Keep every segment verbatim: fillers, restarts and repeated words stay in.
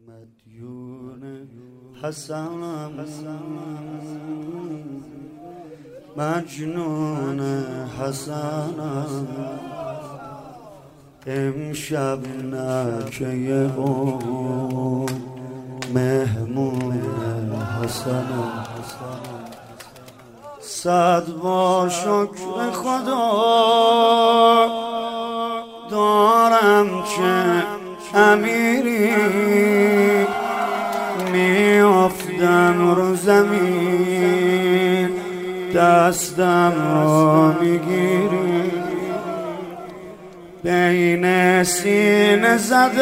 مدیون حسنم مجنون حسنم امشب نکه او مهمون حسنم صد بار شکر خدا دارم که امیری میافتم رو زمین دستم را میگیری بین سینه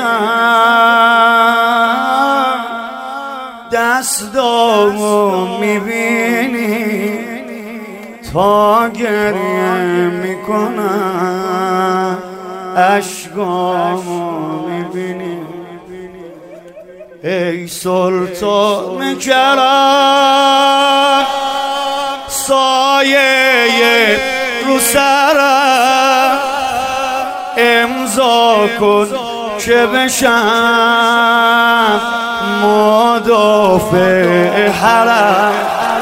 زدم دستامو میبینی تا گریه میکنم اشکامو میبینی ای سلطان کرم سایه رو سرم امضا کن که بشم مدافع حرم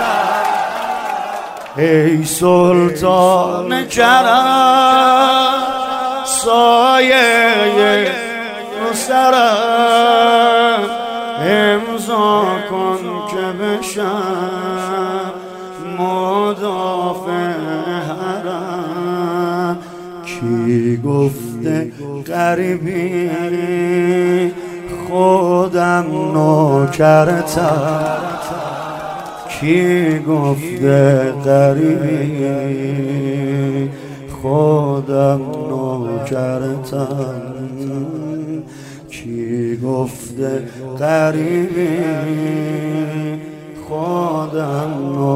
ای سلطان کرم سایه رو سرم امضا کن که بشم مدافع حرم کی گفته غریبی خودم نوکرتم کی گفته غریبی خودم نوکرتم کی گفته غریبی خودم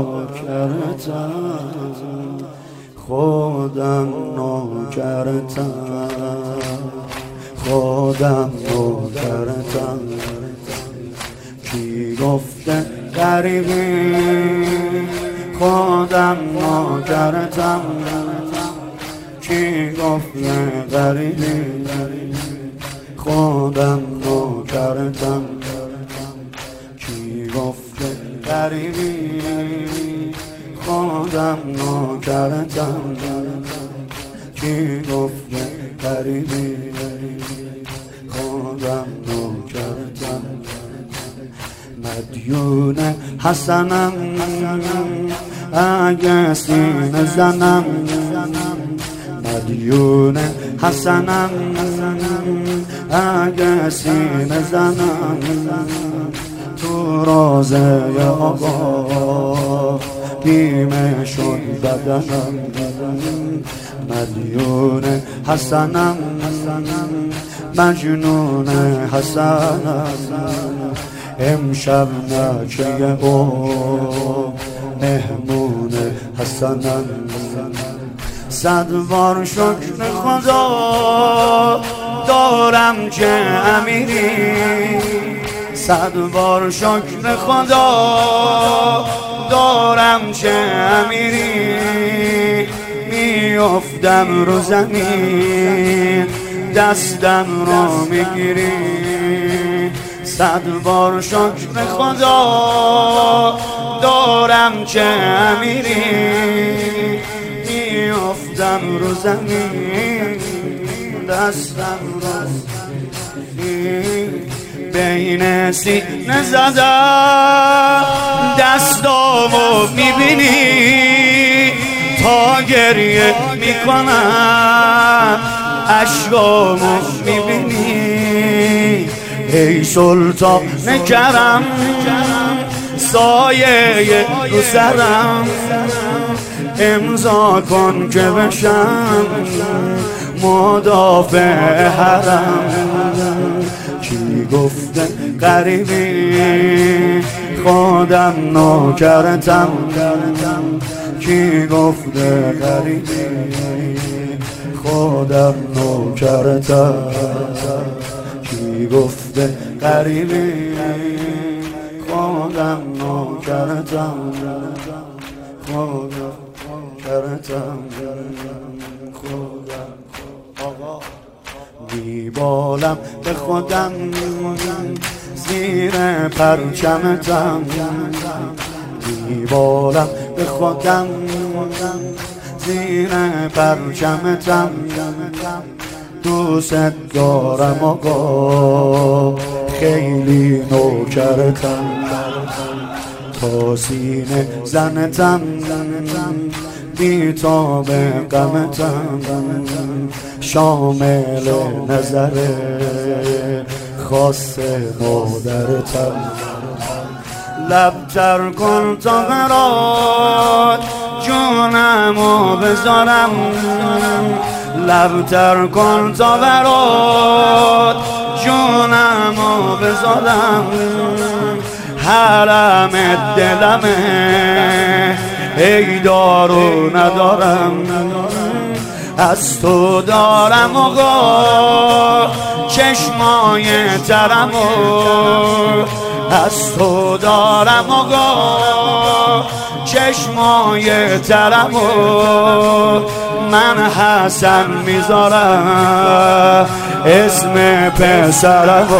نوکرتم خودم نوکرتم خودم نوکرتم کی گفته غریبی خودم نوکرتم کی گفته غریبی خودم نوکرتم کی گفته غریبی خودم نوکرتم کی گفته غریبی خودم نوکرتم مدیون حسنم اگه سینه زنم مدیون حسنم اگه سینه زنم تو روزه آقا بیمه شد بدنم مدیون حسنم مجنون حسنم امشب نکه او مهمون حسنم صد بار شکر خدا دارم که امیری صد بار شکر خدا دارم که امیری میافتم رو زمین دستم رو میگیری صد بار شکر خدا دارم که امیری میافتم رو زمین دستم رو بین سینه زدم دستامو میبینی تا گریه میکنم اشکامو میبینی ای سلطان کرم سایه رو سرم امضا کن که بشم مدافع حرم کی گفته غریبی خودم نوکرتم کی گفته غریبی خودم نوکرتم کی گفته غریبی خودم نوکرتم خودم نوکرتم خودم آقا میبالم به خودم زیر پرچمتم، دیوارم به خودم زیر پرچمتم، دوست دارم آقا خیلی نوکرتم، تا سینه زنتم بی تاب غمتم، شامل نظر خاص مادرتم، لب تر کن تا برات جونمو بذارم، لب تر کن تا برات جونمو بذارم، حرم دلمه ای دارو ندارم، از تو دارم آقا چشمای ترمو، از تو دارم آقا چشمای ترمو، من حسن میذارم اسم پسرمو،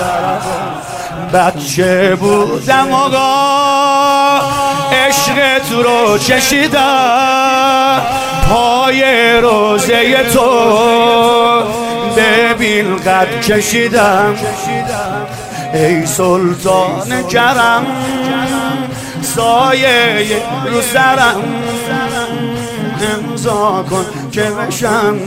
بچه بودم آقا عشق تو رو چشیدم، پای روزه تو ببین قد کشیدم، ای سلطان کرم سایه رو سرم، امضا کن که بشم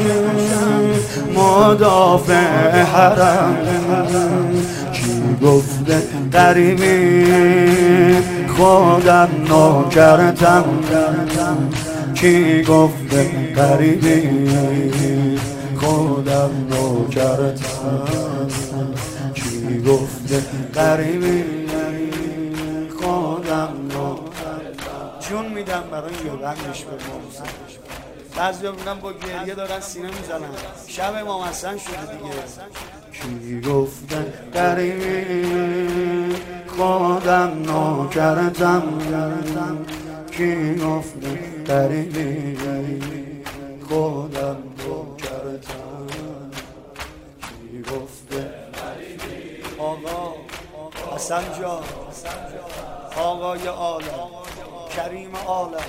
مدافع حرم، کی گفته غریبی خودم نوکرتم، کی گفته غریبی خودم نوکرتم، کی گفته غریبی خودم نوکرتم. جون میدم برای یادنش به موسیقی، بعضی ها میگن با گریه دارن سینه میزنن، شب امام حسن شده دیگه. کی گفته غریبی خودم نوکرتم، کی گفته غریبی خودم نوکرتم، کی گفته آقا حسن جان آقای عالم کریم عالم،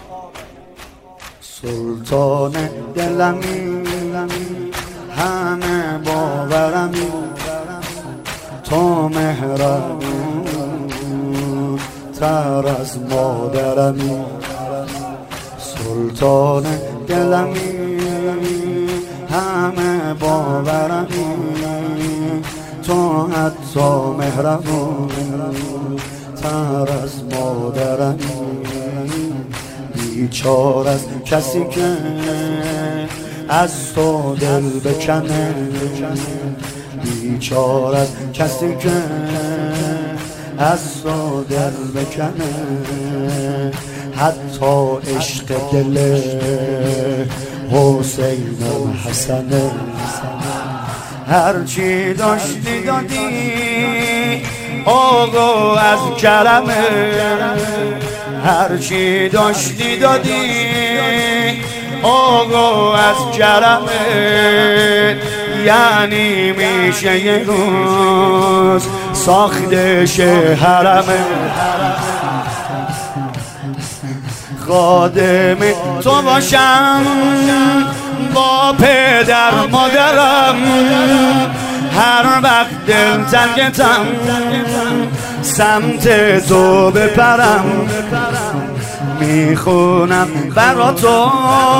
سلطان دلمی همه باورمی، تو مهربون تر از مادرمی، سلطان دلمی همه باورمی، تو حتی مهربون تر از مادرمی، بیچار از کسی که از تو دل بکنه، بیچار از کسی که از تو دل بکنه، حتی عشق دل حسین و حسنه، هرچی داشتی دادی آقا از کرمه، هرچی داشتی دادی آقا از کرمه، یعنی میشه یه روز ساختش حرمه، خادم تو باشم با پدر مادرم، هر وقت دل تنگتم سمت تو بپرم، میخونم برا تو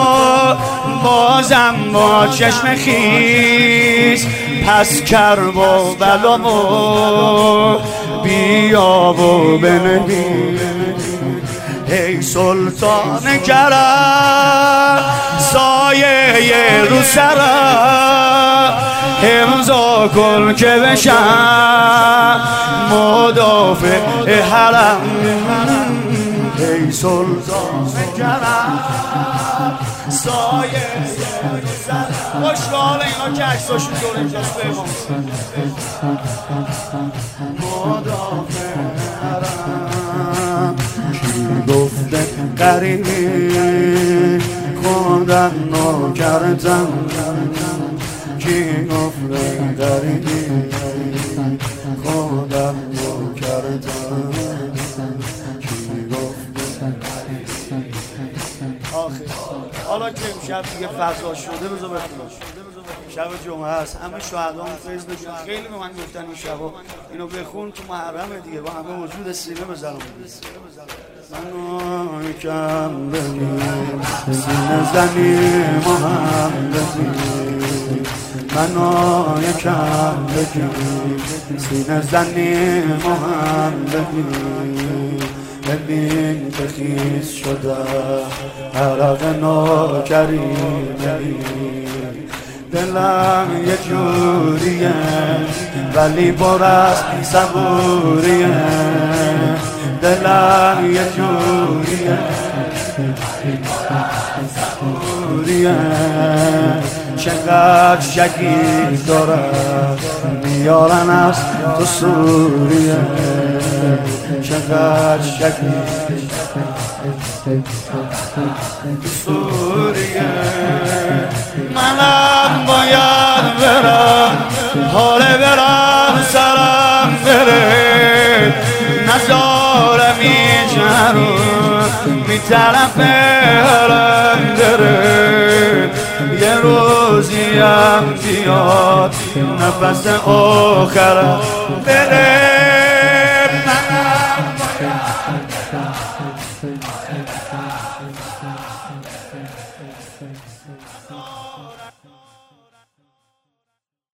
بازم با چشم خیس، پس کرب و بلامو بیا و بنویس، ای سلطان کرم سایه رو سرم، امضا کن که بشم مدافع حرم، ای سلطان کرم سایه رو سرم. خوشحال اینا که عکساشون جور اینجاست بمون، مدافع حرم، کی گفته غریبی خودم نوکرتم، کی گفته غریبی خودم رو کردم کی گفت آخه حالا که امشب دیگه فضا شده بذار بخونم شب جمعه است همه شهدان فیض بشون خیلی به من گفتن این شبا اینو بخون تو محرمه دیگه با همه وجود سینه بزنم منو یکم بگیر سینه زنی محمدی منو یکم بگیر سینه زنی محمدی ببین که خیز شده عرق ناکریمه دلم یه جوریه ولی پر از صبوریه دلم یه جوریه صبوریه چقدر شکیل داره میارن از تو سوریه چقدر شکیل سوریه منم باید برم حاله برم سرم بره نزارم ایچه رو می طرف هرم بره یه روزیم بیاد نفس آخرم بره